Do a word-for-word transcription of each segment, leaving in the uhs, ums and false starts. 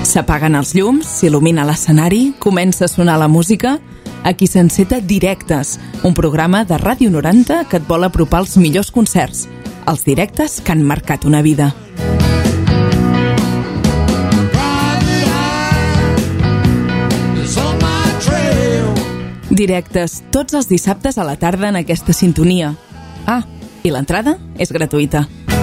S'apaguen els llums, s'il·lumina l'escenari, comença a sonar la música. Aquí s'enceta Directes, un programa de Ràdio noranta que et vol apropar els millors concerts, els directes que han marcat una vida. Directes, tots els dissabtes a la tarda en aquesta sintonia. Ah, i l'entrada és gratuïta.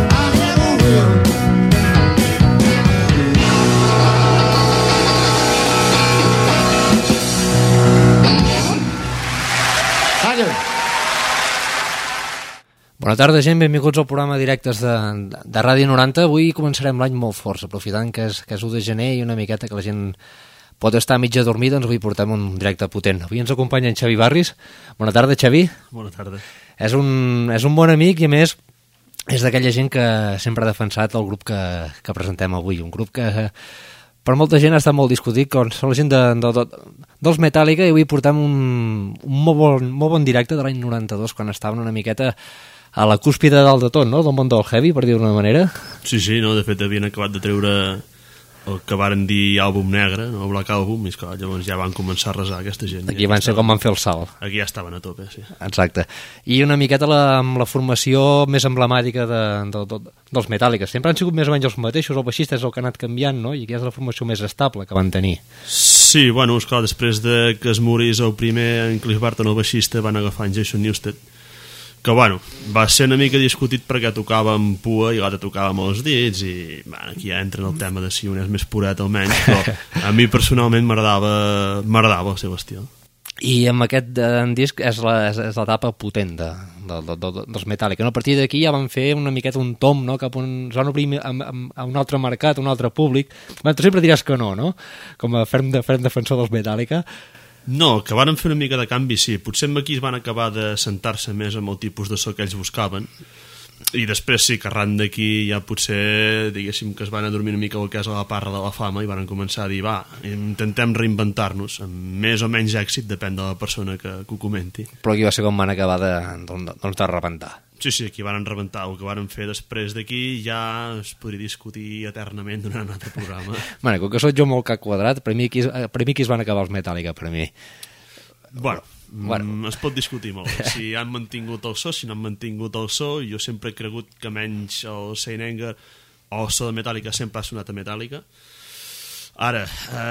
Bona tarda, gent, benvinguts al programa Directes de, de Ràdio noranta. Avui començarem l'any molt forts, aprofitant que és, que és u de gener i una miqueta que la gent pot estar mitja dormida, doncs avui portem un directe potent. Avui ens acompanya en Xavi Barris. Bona tarda, Xavi. Bona tarda. És un, és un bon amic i, a més, és d'aquella gent que sempre ha defensat el grup que, que presentem avui. Un grup que per molta gent ha estat molt discutit, com són la gent de, de, de, dels Metallica, i avui portem un, un molt, bon, molt bon directe de l'any noranta-dos, quan estaven una miqueta a la cúspide dalt de tot, no?, del món del heavy, per dir-ho d'una manera. Sí, sí, no? De fet havien acabat de treure el que varen dir àlbum negre, no? Black Album, i esclar, llavors ja van començar a resar aquesta gent. Aquí van ser com van fer el salt. Aquí ja estaven a tope, sí. Exacte. I una miqueta la, amb la formació més emblemàtica de, de, de, dels Metallica. Sempre han sigut més o menys els mateixos, el baixista és el que ha anat canviant, no?, i aquí és la formació més estable que van tenir. Sí, bueno, esclar, després de que es morís el primer en Cliff Burton, el baixista, van agafar en Jason Newsted, que bueno, va ser una mica discutit perquè tocava amb pua i l'altre tocava amb els dits, i bueno, aquí ja entra en el tema de si un és més puret o menys, però a mi personalment m'agradava m'agradava el seu estil. I amb aquest eh, disc és la, és, és l'etapa potent de, de, de, de, dels Metallica, no? A partir d'aquí ja van fer una miqueta un tom, no?, cap on es van obrir a, a, a un altre mercat, un altre públic. Bueno, tu sempre diràs que no, no?, com a ferm, de, ferm defensor dels Metallica. No, que van fer una mica de canvi, sí. Potser aquí es van acabar de sentar-se més amb el tipus de so que ells buscaven, i després sí que arran d'aquí ja potser, diguéssim, que es van adormir una mica el que és a la parra de la fama i van començar a dir, va, intentem reinventar-nos, amb més o menys èxit, depèn de la persona que, que ho comenti. Però aquí va ser com van acabar de, doncs, de rebentar. Sí, sí, aquí van rebentar. El que van fer després d'aquí ja es podria discutir eternament durant un altre programa. Bueno, com que soc jo molt cap quadrat, per mi aquí, per mi aquí es van acabar els Metallica, per mi. Bueno, bueno. Mm, es pot discutir molt. Si han mantingut el so, si no han mantingut el so, jo sempre he cregut que menys el Saint Anger o el so de Metallica sempre ha sonat a Metallica. Ara,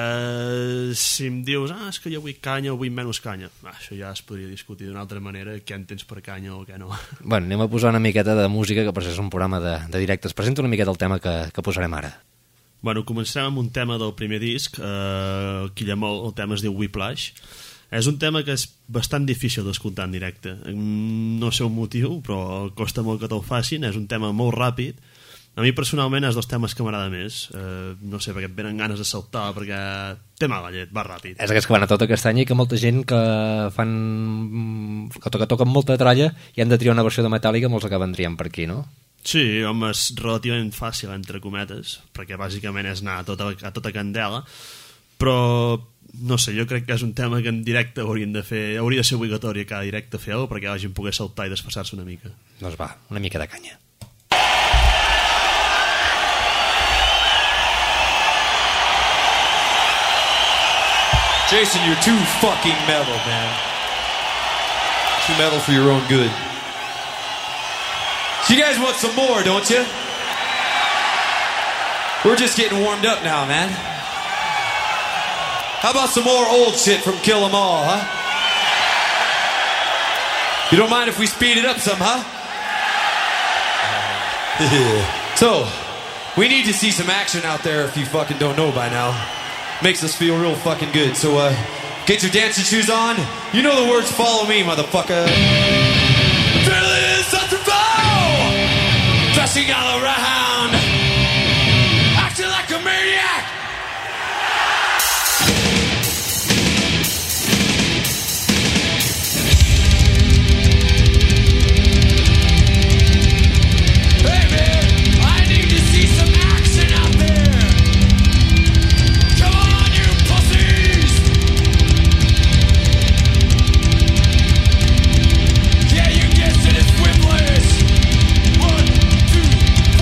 eh, si em dius, ah, és que jo vull canya o vull menys canya, ah, això ja es podria discutir d'una altra manera, què entens per canya o què no. Bueno, anem a posar una miqueta de música, que per això és un programa de, de directes. Presenta una miqueta el tema que, que posarem ara. Bueno, començarem amb un tema del primer disc, eh, que el, el tema es diu Whiplash. És un tema que és bastant difícil d'escoltar en directe. No sé el motiu, però costa molt que te'l facin. És un tema molt ràpid. A mi personalment és dels temes que m'agrada més. Eh, no sé, perquè et venen ganes de saltar, perquè té mala llet, va ràpid. És aquests que van a tota castanya i que molta gent que fan que, to que toquen molta tralla i han de triar una versió de Metallica, molts acaben triant per aquí, no? Sí, home, és relativament fàcil, entre cometes, perquè bàsicament és anar a tota, a tota candela, però no sé, jo crec que és un tema que en directe haurien de fer, hauria de ser obligatori cada directe fer-ho perquè la gent pogués saltar i desfassar-se una mica. Doncs va, una mica de canya. Jason, you're too fucking metal, man. Too metal for your own good. So you guys want some more, don't you? We're just getting warmed up now, man. How about some more old shit from Kill 'Em All, huh? You don't mind if we speed it up some, huh? So, we need to see some action out there if you fucking don't know by now. Makes us feel real fucking good. So, uh, get your dancing shoes on. You know the words, follow me, motherfucker. Fearless under foe, dashing all around, acting like a maniac. Hey man, I need to see some action out there. Come on, you pussies! Yeah, you guessed it, it's Whiplash. One, two,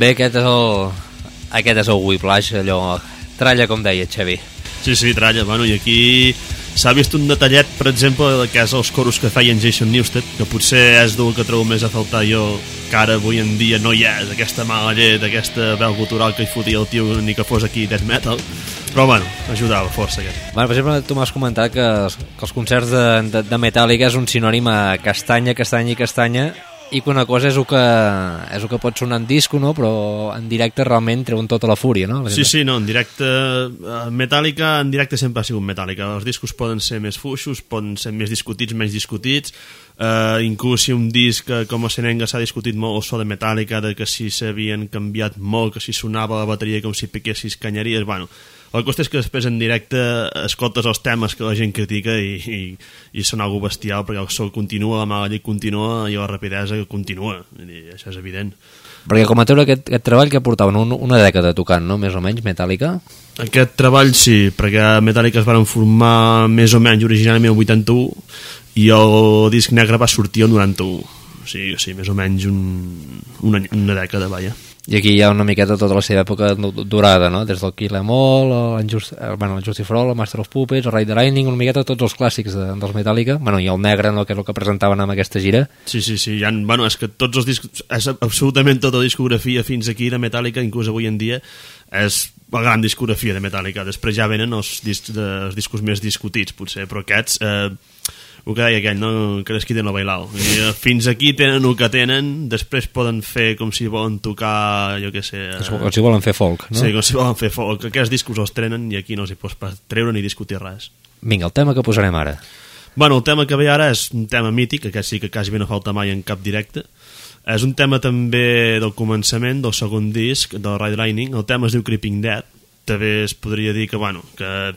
Bé, aquest és el, aquest és el Whiplash, allò, tralla, com deia Xavi. Sí, sí, tralla, bueno, i aquí s'ha vist un detallet, per exemple, que és els coros que feien Jason Newsted, que potser és del que trobo més a faltar jo, que ara avui en dia no hi és, aquesta mala llet, aquesta veu cultural que hi fotia el tio, ni que fos aquí death metal, però bueno, ajudava força aquest. Bueno, per exemple, tu m'has comentat que els, que els concerts de, de, de Metallica és un sinònim a castanya, castanya i castanya, i que una cosa és el que, és el que pot sonar en disco, no? Però en directe realment treuen tota la fúria, no? Sí, sí, no, en directe Metallica, en directe sempre ha sigut Metallica. Els discos poden ser més fluixos, poden ser més discutits, menys discutits, uh, inclús si un disc com a Senenga s'ha discutit molt el so de Metallica, de que si s'havien canviat molt, que si sonava la bateria com si piquessis canyeries, bueno, la qüestió és que després en directe escoltes els temes que la gent critica i, i, i són algo bestial, perquè el so continua, la mala llet continua i la rapidesa continua, i això és evident. Perquè comenteu aquest, aquest treball que portaven un, una dècada tocant, no?, més o menys, Metallica? Aquest treball sí, perquè Metallica es van formar més o menys originalment el vuitanta-u i el disc negre va sortir el noranta-u, o sigui, o sigui més o menys un, una, una dècada, vaja. I aquí hi ha una miqueta tota la seva època durada, no? Des del Kill Em All, el Just, bueno, el Justice for All, el Master of Puppets, el Ride the Lightning, una miqueta tots els clàssics de, dels Metallica, bueno, i el negre, no?, que és el que presentaven amb aquesta gira. Sí, sí, sí, hi ha, bueno, és que tots els discos, és absolutament tota la discografia fins aquí de Metallica, inclús avui en dia, és la gran discografia de Metallica. Després ja venen els, discs de, els discos més discutits, potser, però aquests... Eh, el que deia aquell, no? Que les quiten a bailar. I, eh, fins aquí tenen el que tenen, després poden fer com si volen tocar, jo què sé... Eh, com si volen fer folk, no? Sí, com si volen fer folk. Aquests discos els trenen i aquí no els hi pots treure ni discutir res. Vinga, el tema que posarem ara. Bueno, el tema que ve ara és un tema mític, aquest sí que quasi no falta mai en cap directe. És un tema també del començament, del segon disc, del Ride Lightning. El tema es diu Creeping Dead. També es podria dir que, bueno, que...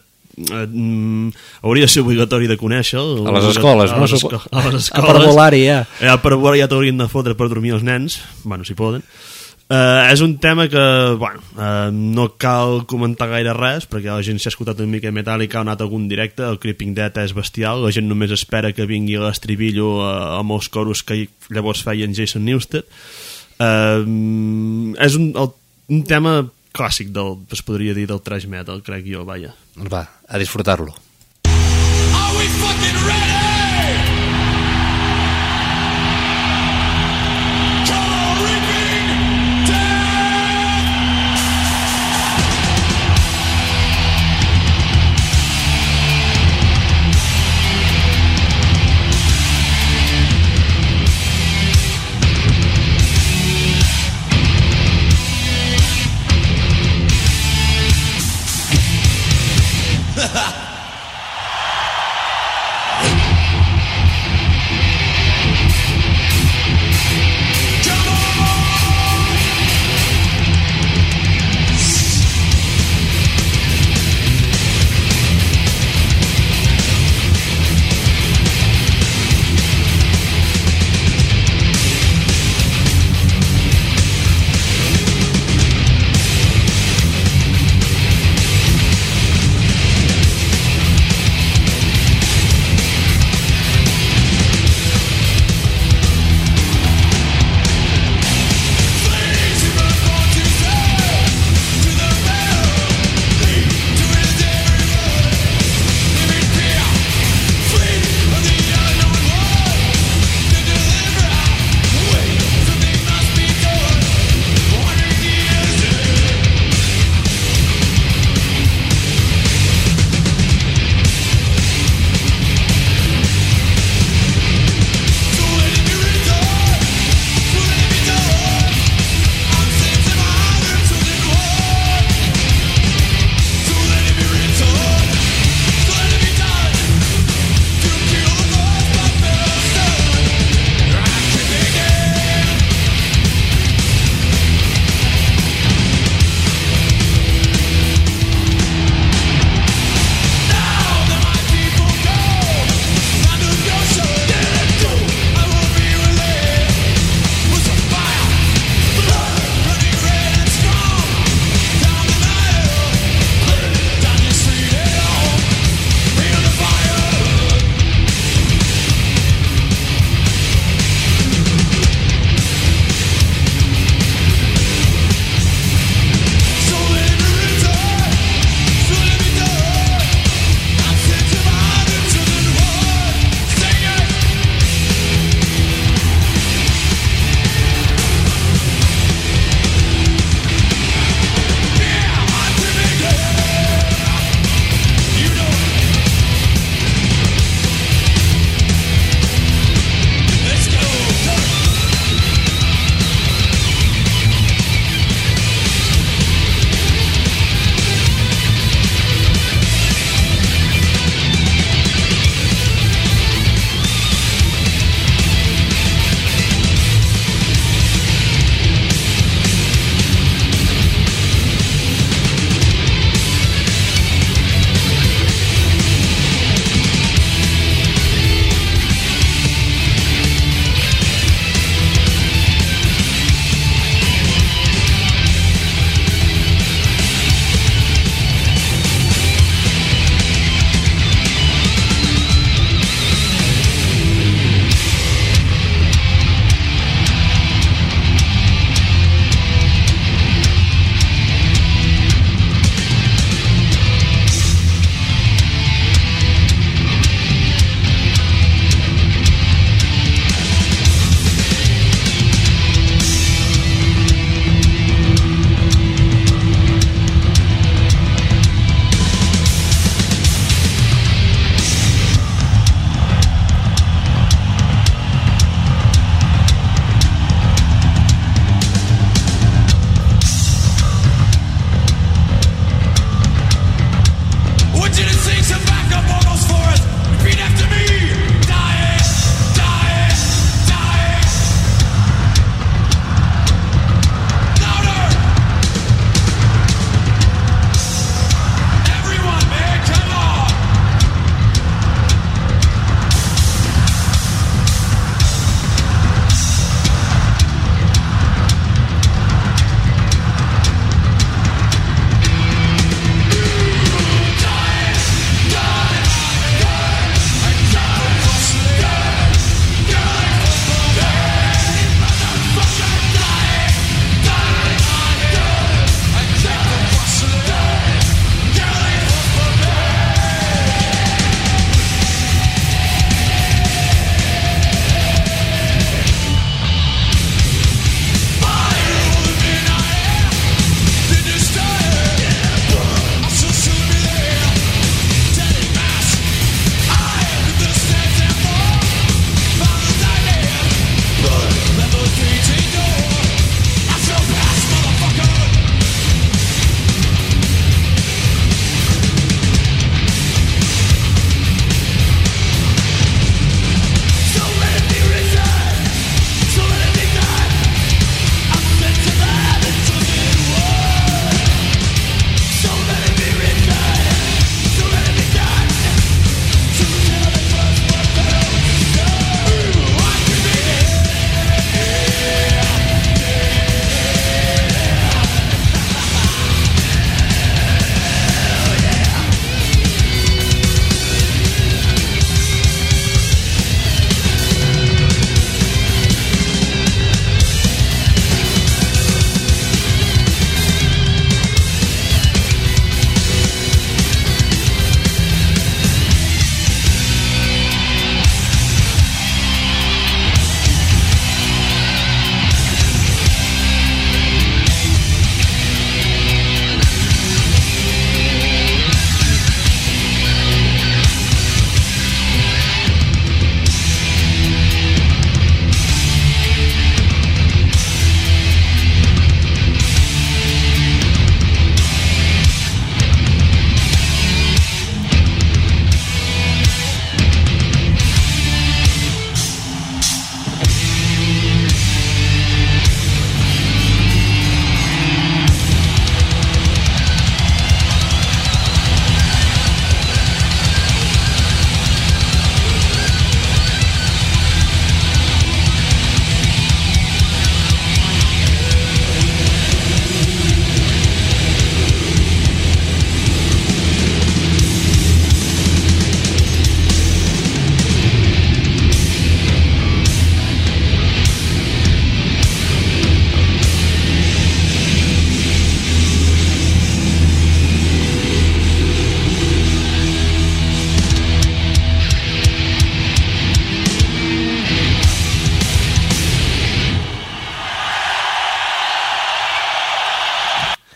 Uh, hauria de ser obligatori de conèixer a les escoles, a les, no? esco a les escoles a per volar-hi ja ja per volar ja t'haurien de fotre per dormir els nens, bueno, si poden. Uh, és un tema que, bueno, uh, no cal comentar gaire res perquè la gent s'ha escoltat una mica Metallica, ha anat a algun directe, el Creeping Dead és bestial, la gent només espera que vingui l'estribillo uh, amb els coros que llavors feien Jason Newsted. Uh, és un, el, un tema clàssic del, es podria dir, del thrash metal, crec jo, vaja. Doncs va, a disfrutar-lo. Are we fucking ready? Come on, Reaping Death!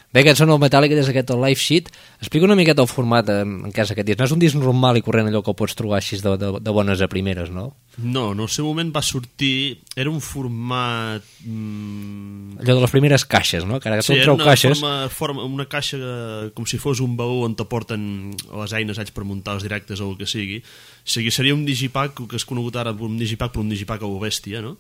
Bé, aquests són el Metallica des d'aquest Live Sheet. Explica una miqueta el format en, en cas aquest disc. No és un disc normal i corrent allò que pots trobar així de, de, de bones a primeres, no? No, en el seu moment va sortir... Era un format... Mm... Allò de les primeres caixes, no? Que ara sí, tot era treu una, caixes. forma, forma, una caixa que, com si fos un baú on t'aporten les eines haig per muntar els directes o el que sigui. O sigui, seria un digipack que és conegut ara un digipack per un digipack o bèstia, no?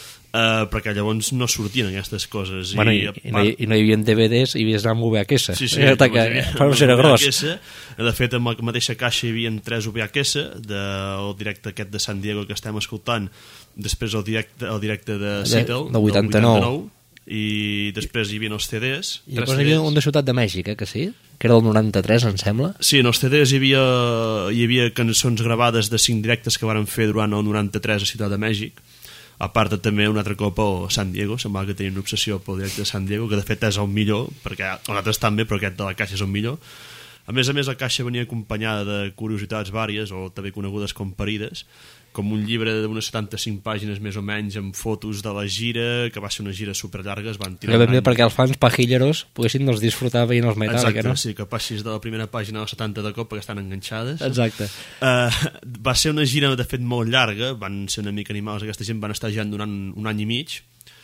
Uh, perquè llavors no sortien aquestes coses bueno, i, i, i, no hi, i no hi havia D V Ds i havies d'anar amb V H S sí, sí, era que, però era gros. De fet, en la mateixa caixa hi havia tres V H S del directe aquest de San Diego que estem escoltant, després el directe, el directe de Seattle de vuitanta-nou, del vuitanta-nou i després hi havia els C Ds i llavors hi havia un de Ciutat de Mèxic, eh, que sí? Que era el noranta-tres, em sembla. Sí, en els C Ds hi havia, hi havia cançons gravades de cinc directes que varen fer durant el noranta-tres a Ciutat de Mèxic, a part de també un altre cop a San Diego. Semblava que tenia una obsessió pel directe de San Diego, que de fet és el millor, perquè els altres també, però aquest de la caixa és el millor. A més a més, la caixa venia acompanyada de curiositats vàries, o també conegudes com parides, com un llibre d'unes setanta-cinc pàgines més o menys amb fotos de la gira, que va ser una gira superllarga, es van tirar... Ben bé perquè els fans pajilleros poguessin doncs, disfrutar veient els Metallica, exacte, no? sí, que passis de la primera pàgina a la setanta de cop perquè estan enganxades. Exacte. Uh, va ser una gira, de fet, molt llarga, van ser una mica animals, aquesta gent van estar ja durant un any i mig,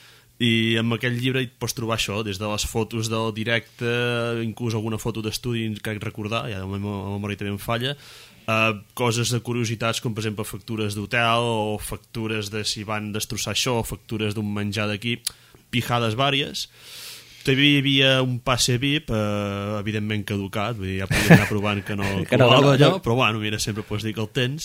i amb aquell llibre hi pots trobar això, des de les fotos del directe, inclús alguna foto d'estudi, crec recordar, ja la memòria també em falla, uh, coses de curiositats com per exemple factures d'hotel o factures de si van destrossar això o factures d'un menjar d'aquí, pijades vàries. També hi havia un passe V I P, eh, evidentment caducat, vull dir, ja podíem anar provant que no que no, colava no, allò, no. però bueno, mira, sempre pots dir que el tens.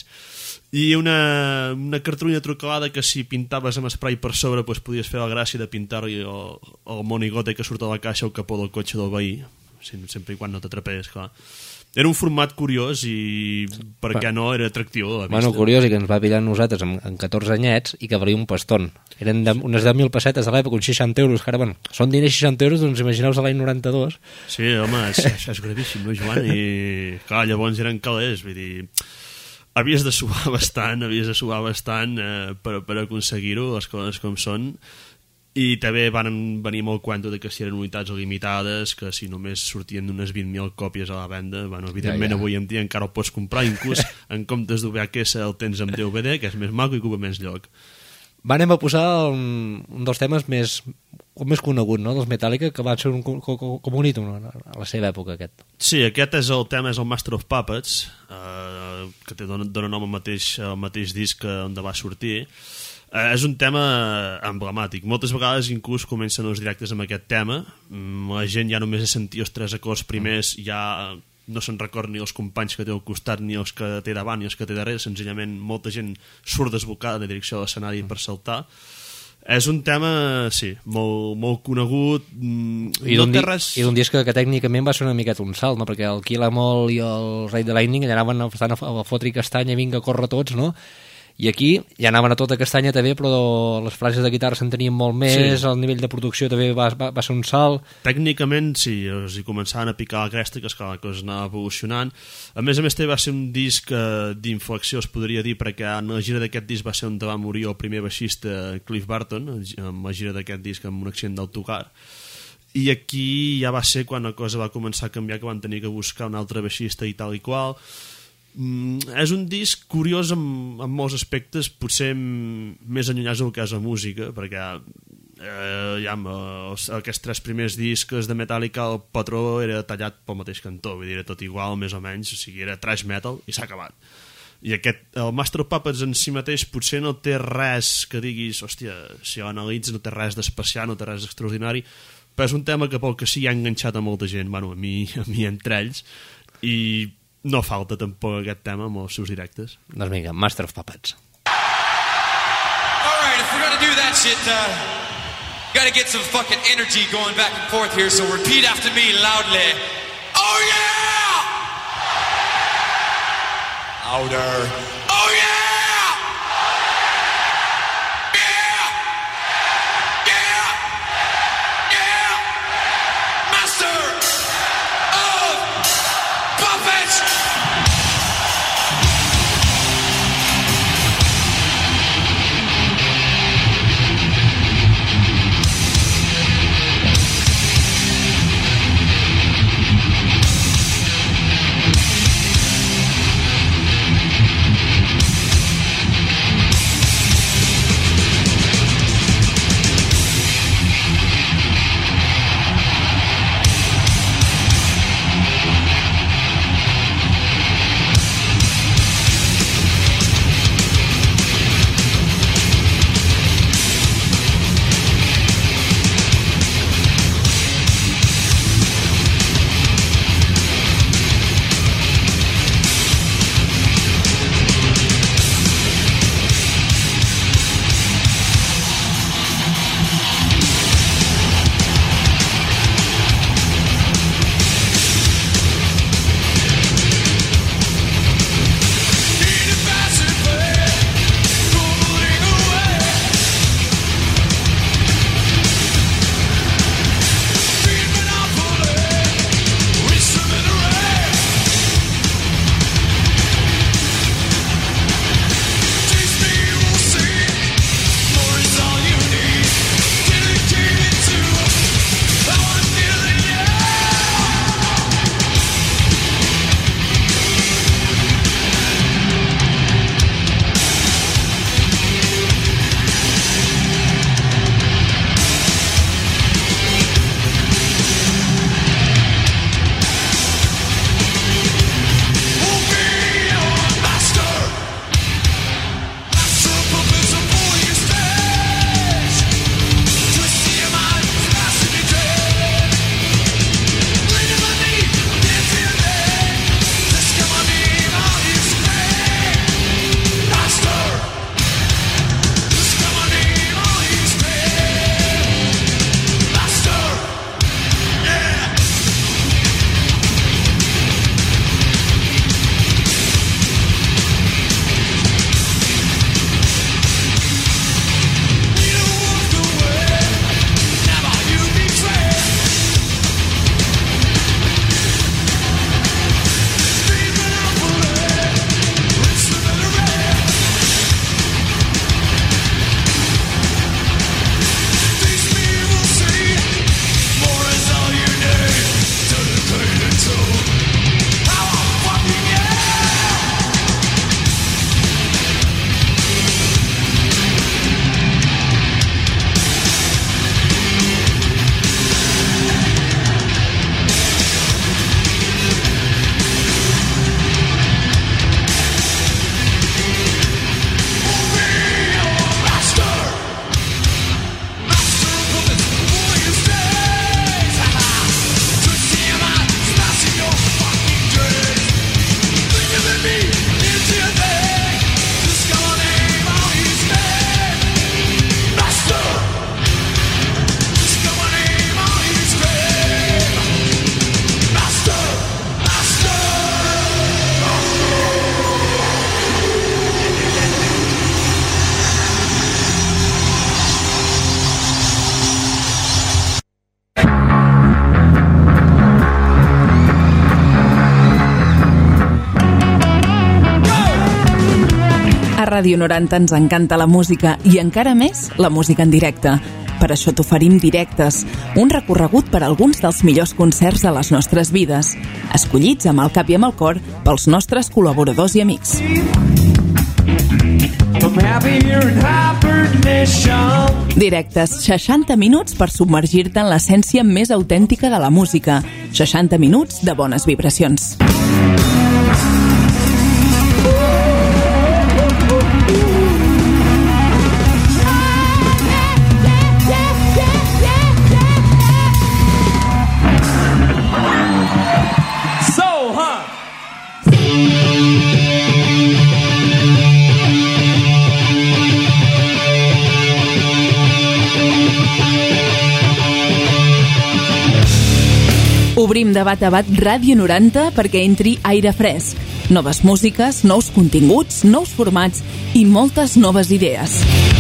I una, una cartolina trucalada que si pintaves amb spray per sobre pues, podies fer la gràcia de pintar-hi el, el monigote que surt a la caixa o el capó del cotxe del veí, sempre i quan no t'atrapés, clar. Era un format curiós i, per què no, era atractiu a la vista. Bueno, curiós, i que ens va pillar nosaltres amb, amb catorze anyets i que valia un pastón. Eren de, unes deu mil pessetes a l'època, uns seixanta euros, que ara, bueno, són diners seixanta euros, doncs imagineu-vos l'any noranta-dos. Sí, home, és, això és gravíssim, no, Joan? I, clar, llavors eren calés, vull dir... Havies de suar bastant, havies de suar bastant eh, per, per aconseguir-ho, les coses com són. I també van venir molt cuento de que si eren unitats limitades, que si només sortien d'unes vint mil còpies a la venda, bueno, evidentment ja, ja. Avui en dia encara el pots comprar, inclús en comptes de V H S el tens amb D V D, que és més maco i ocupa més lloc. Va, anem a posar un, un dels temes més, més conegut, no?, dels Metallica, que va ser un, com, com un hito a la seva època, aquest. Sí, aquest és el tema, és el Master of Puppets, eh, que té, dona, dona nom al mateix, al mateix disc on va sortir. Eh, és un tema emblemàtic. Moltes vegades inclús comencen els directes amb aquest tema. La gent ja només de sentir els tres acords primers ja no se'n recorda ni els companys que té al costat, ni els que té davant, ni els que té darrere. Senzillament molta gent surt desbocada en direcció a l'escenari per saltar. És un tema, sí, molt, molt conegut. I d'un no res... di disc que, que tècnicament va ser una miqueta un salt, no? Perquè el Kill Em All i el Ride the Lightning allà anaven a, a, a fotre castanya, vinga, corre tots, no? I aquí ja anaven a tota castanya també, però les frases de guitarra s'entenien molt més, sí. El nivell de producció també va, va, va ser un salt. Tècnicament sí, els hi començaven a picar la cresta, que esclar, la cosa anava evolucionant. A més a més també va ser un disc eh, d'inflexió, es podria dir, perquè en la gira d'aquest disc va ser on va morir el primer baixista Cliff Burton, amb la gira d'aquest disc amb un accident d'autocar. I aquí ja va ser quan la cosa va començar a canviar, que van tenir que buscar un altre baixista i tal i qual. Mm, és un disc curiós en, en molts aspectes, potser més allunyats del que és la música, perquè eh, ja, els, aquests tres primers discs de Metallica el patró era tallat pel mateix cantó, vull dir, era tot igual més o menys, o sigui, era thrash metal i s'ha acabat. I aquest, el Master of Puppets en si mateix potser no té res que diguis, hòstia, si ho analitzes no té res d'especial, no té res d'extraordinari, però és un tema que pel que sí ha enganxat a molta gent, bueno, a mi, a mi entre ells, i no falta tampoc aquest tema amb els seus directes. Doncs vinga, Master of Puppets. All right, if we're gonna do that shit, uh, gotta get some fucking energy going back and forth here, so repeat after me loudly. Oh yeah! Louder. Oh yeah! Yeah! Yeah! Yeah! Master of Puppets! Ràdio noranta ens encanta la música i encara més la música en directe. Per això t'oferim Directes, un recorregut per alguns dels millors concerts de les nostres vides, escollits amb el cap i amb el cor pels nostres col·laboradors i amics. Directes, seixanta minuts per submergir-te en l'essència més autèntica de la música. seixanta minuts de bones vibracions. Obrim de bat a bat Ràdio noranta perquè entri aire fresc. Noves músiques, nous continguts, nous formats i moltes noves idees.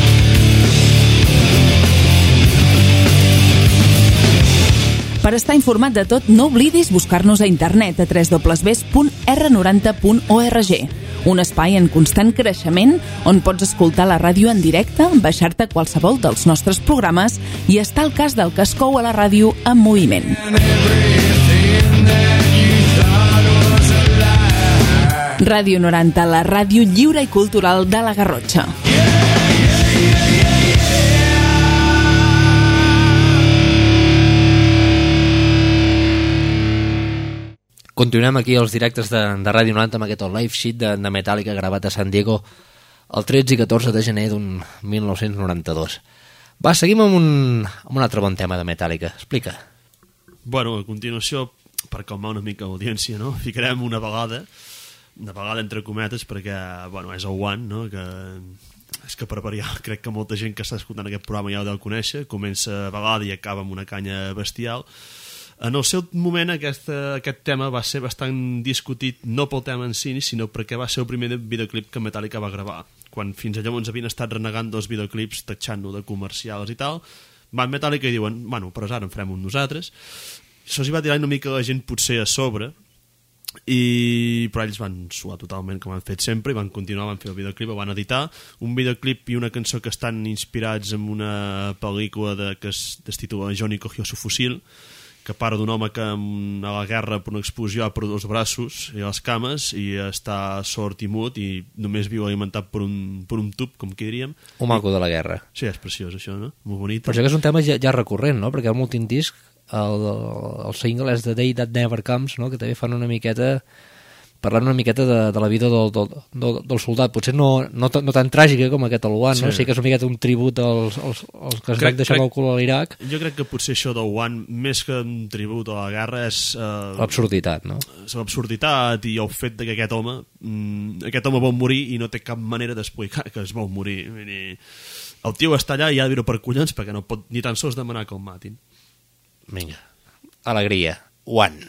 Per estar informat de tot, no oblidis buscar-nos a internet a w w w punt r noranta punt org, un espai en constant creixement on pots escoltar la ràdio en directe, baixar-te qualsevol dels nostres programes i estar al cas del que es cou a la ràdio en moviment. Ràdio noranta, la ràdio lliure i cultural de la Garrotxa. Continuem aquí els directes de, de Ràdio noranta amb aquest live sheet de, de Metallica gravat a San Diego el tretze i catorze de gener d'un mil nou-cents noranta-dos. Va, seguim amb un, amb un altre bon tema de Metallica. Explica. Bueno, a continuació, per calmar una mica l'audiència, no? Ficarem una vegada, una vegada entre cometes, perquè, bueno, és el One, no? Que és que per variar, crec que molta gent que està escoltant aquest programa ja ho deu conèixer, comença a vegada i acaba amb una canya bestial. En el seu moment aquest, aquest tema va ser bastant discutit, no pel tema en si, sinó perquè va ser el primer videoclip que Metallica va gravar. Quan fins llavors havien estat renegant dos videoclips, tatxant-lo de comercials i tal, van Metallica i diuen, bueno, però ara en farem un nosaltres. Això s'hi va tirar una mica la gent potser a sobre, i però ells van suar totalment com han fet sempre i van continuar, van fer el videoclip, van editar un videoclip i una cançó que estan inspirats en una pel·lícula de, que es titula Johnny cogió su fusil, que parla d'un home que a la guerra per una explosió ha perdut els braços i les cames i està sord i mut i només viu alimentat per un, per un tub, com que diríem. Un maco de la guerra. Sí, és preciós això, no? Molt bonit. Però això que és un tema ja, ja recurrent, no? Perquè el últim disc, el, el single és The Day That Never Comes, no? Que també fan una miqueta, parlant una miqueta de, de la vida del, del, del, del soldat, potser no, no, no tan tràgica com aquest el One, sí. No? Sí que és una miqueta un tribut als, als, als que es van deixar el cul a l'Iraq. Jo crec que potser això del One, més que un tribut a la guerra, és... Eh, l'absurditat, no? L'absurditat i el fet de que aquest home mm, aquest home vol morir i no té cap manera d'explicar que es vol morir. El tio està allà i ha de viure per collons perquè no pot ni tan sols demanar que el matin. Vinga, alegria. One.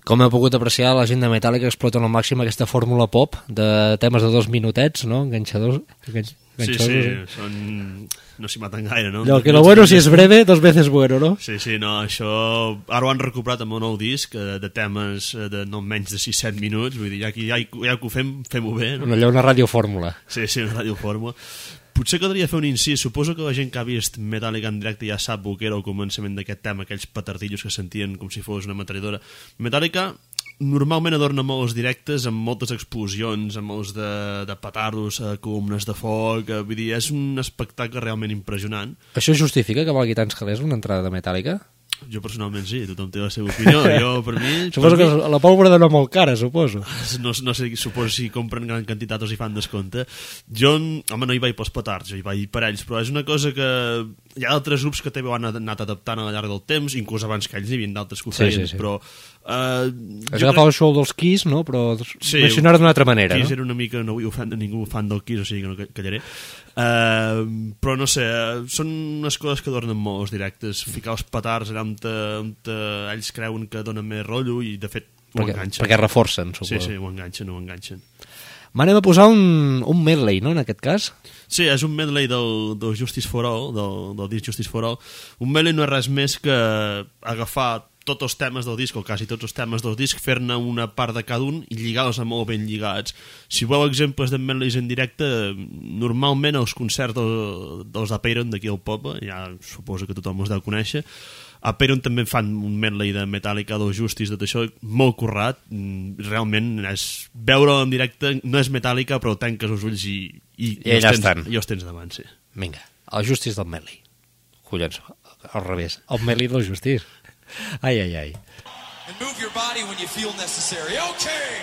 Com he pogut apreciar, la gent de Metallica explota al màxim aquesta fórmula pop de temes de dos minutets, no? Enganxadors. Enganx... Sí, sí, són... no s'hi maten gaire, no? Lo que lo bueno si és breve, dos veces bueno, no? Sí, sí, no, això... Ara ho han recuperat amb un nou disc eh, de temes eh, de no menys de sis set minuts, vull dir, ja que, ja, ja que ho fem, fem-ho bé, no? Allò una radiofórmula. Sí, sí, una radiofórmula. Potser caldria fer un incís. Suposo que la gent que ha vist Metallica en directe ja sap el que era el començament d'aquest tema, aquells petardillos que sentien com si fos una metralladora. Metallica normalment adorna molt els directes amb moltes explosions, amb molts de, de petardos, eh, columnes de foc, eh, vull dir, és un espectacle realment impressionant. Això justifica que valgui tants calés una entrada de Metallica? Jo personalment sí, tothom té la seva opinió. Jo, per mi... Suposo per que mi, la pólvora de no molt cara, suposo. No, no sé, suposo si compren gran quantitat o si fan descompte. Jo, home, no hi vaig pels petards, jo hi vaig per ells, però és una cosa que hi ha altres grups que també ho han anat adaptant al llarg del temps, inclús abans que ells hi havia d'altres que ho feien, sí, sí, sí. però... Uh, es agafava crec... el show dels Kiss, no? Però sí, mencionar d'una altra manera, Kiss no? Era una mica, no vull ofendre ningú fan del Kiss, o sigui que no callaré. Uh, però no sé, uh, són unes coses que adornen molt els directes, ficar els petards allà on, te, on te, ells creuen que donen més rotllo i de fet ho perquè, enganxen. Perquè reforcen, suposo. Sí, sí, ho enganxen, ho enganxen. M'anem a posar un, un medley, no, en aquest cas? Sí, és un medley del, del Justice for All, del, del disc Justice for All. Un medley no és res més que agafar tots els temes del disc, o quasi tots els temes del disc, fer-ne una part de cada un i lligar-los molt ben lligats. Si veu exemples de medleys en directe, normalment els concerts del, dels Apeiron d'aquí al poble, ja suposo que tothom els deu conèixer, a Apeiron també fan un medley de Metallica, del Justice, tot això, molt currat. Realment, és, veure-ho en directe no és Metallica, però tanques els ulls i, i, I, I allà estan. I els tens davant, sí. Vinga, el Justice del medley. Collons, al revés, el medley del Justice. Ai, ai, ai. And move your body when you feel necessary. Okay.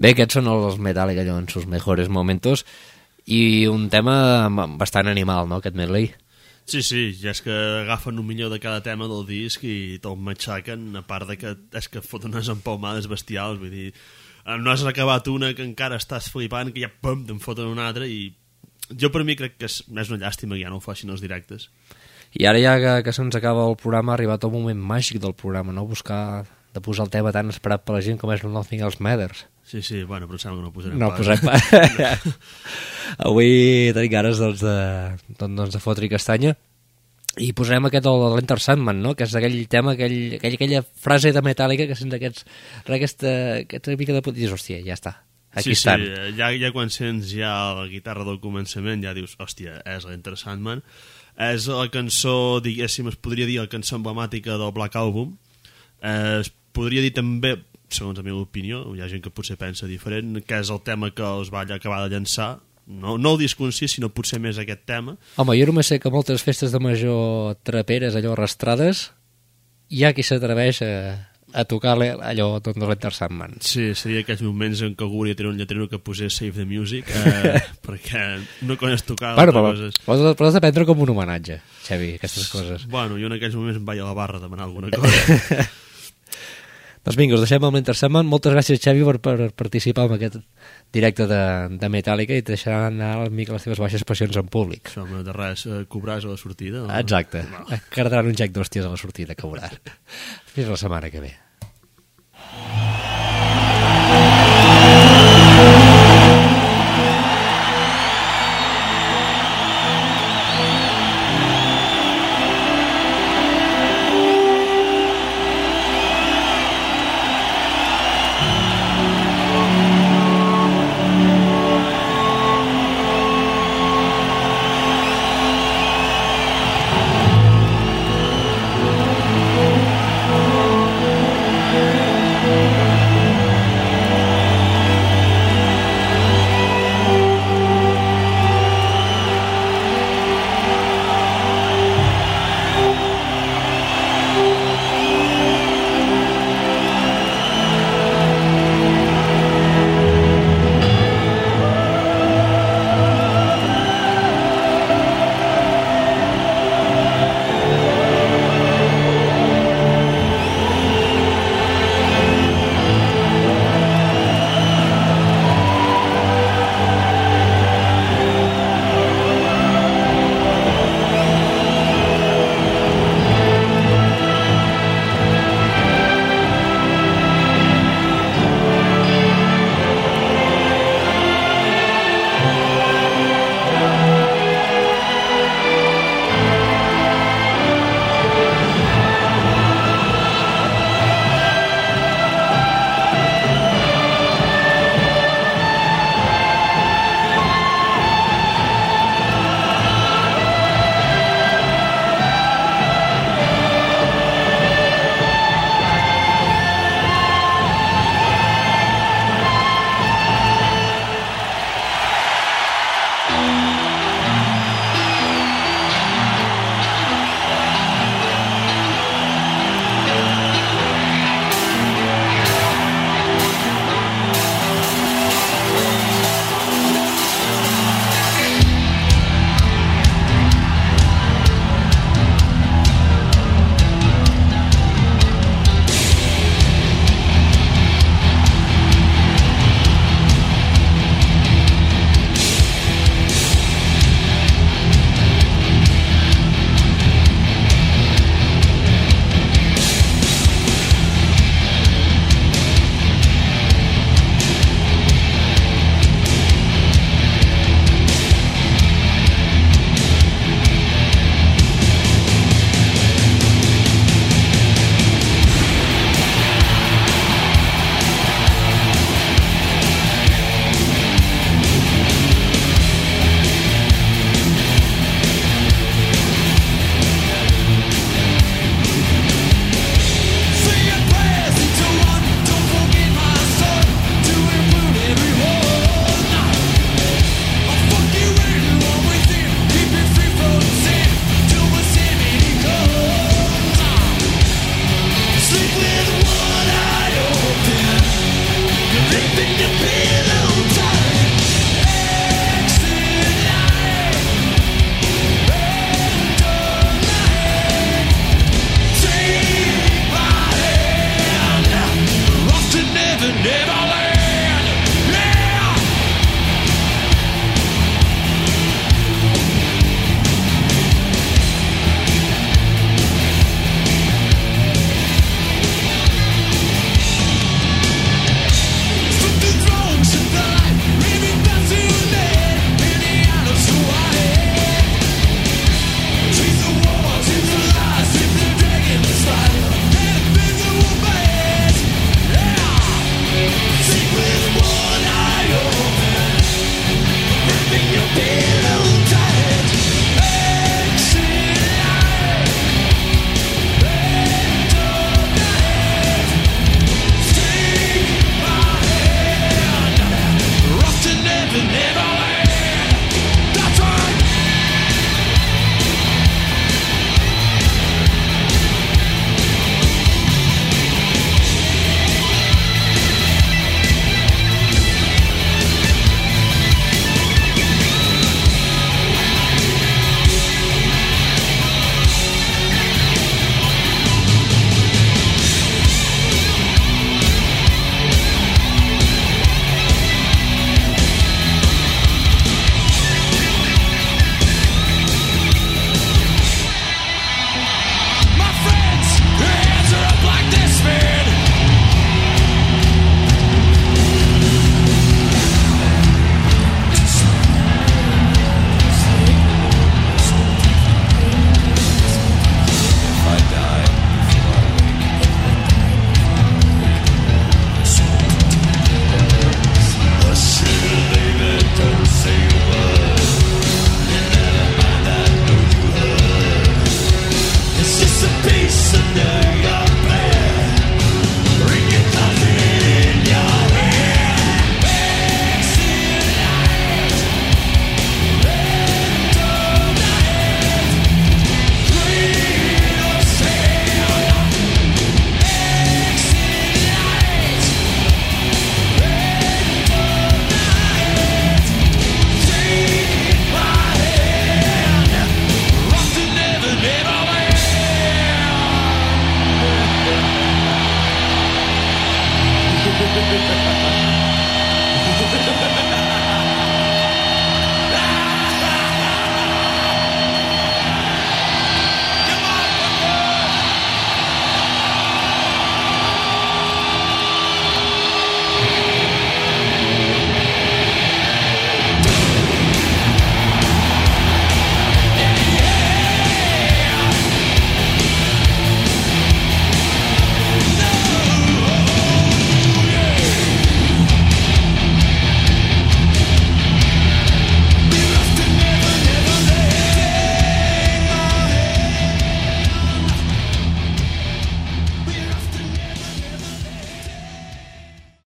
Bé, aquests són els Metallica allò en sus mejores momentos i un tema bastant animal, no?, aquest medley. Sí, sí, ja és que agafen un millor de cada tema del disc i te'l matxaquen, a part de que és que fot unes empalmades bestials, vull dir, no has acabat una que encara estàs flipant, que ja pum, te'n foten una altra, i jo per mi crec que és, és una llàstima que ja no ho facin els directes. I ara ja que, que se'ns acaba el programa, ha arribat el moment màgic del programa, no?, buscar, de posar el tema tan esperat per la gent com és el Nothing Else Matters. Sí, sí, bueno, però sembla que no posarem no pas. posem pas. Avui tenim ganes doncs, de, doncs, de fotre castanya i posarem aquest de l'Enter Sandman, no?, que és aquell tema, aquell, aquell, aquella frase de Metallica que sents aquests, aquesta, aquesta mica de... dius, hòstia, ja està, aquí sí, estan. Sí, ja, ja quan sents ja la guitarra del començament ja dius, hòstia, és l'Enter Sandman. És la cançó, diguéssim, es podria dir la cançó emblemàtica del Black Album. Eh, es podria dir també, segons la meva opinió, hi ha gent que potser pensa diferent, que és el tema que els va acabar de llançar, no, no el disc en si, sinó potser més aquest tema. Home, jo només sé que moltes festes de major traperes, allò arrastrades, hi ha qui s'atreveix a, a tocar allò de l'Enter Sandman. Sí, seria aquells moments en què algú hauria de tenir un lletrero que posés Save the Music, eh, perquè no coneix tocar bueno, altres però, coses. Però has de prendre com un homenatge, Xavi, aquestes coses. Bueno, jo en aquells moments em vaig a la barra a demanar alguna cosa. Doncs vinga, us deixem amb l'Enter Sandman. Moltes gràcies, Xavi, per, per participar en aquest directe de, de Metallica i et deixaran anar una mica les teves baixes passions en públic. Això, home, de res, eh, cobràs a la sortida? O... Exacte. No. Quedaran un jack d'hòsties a la sortida que veuràs. Fins la setmana que ve.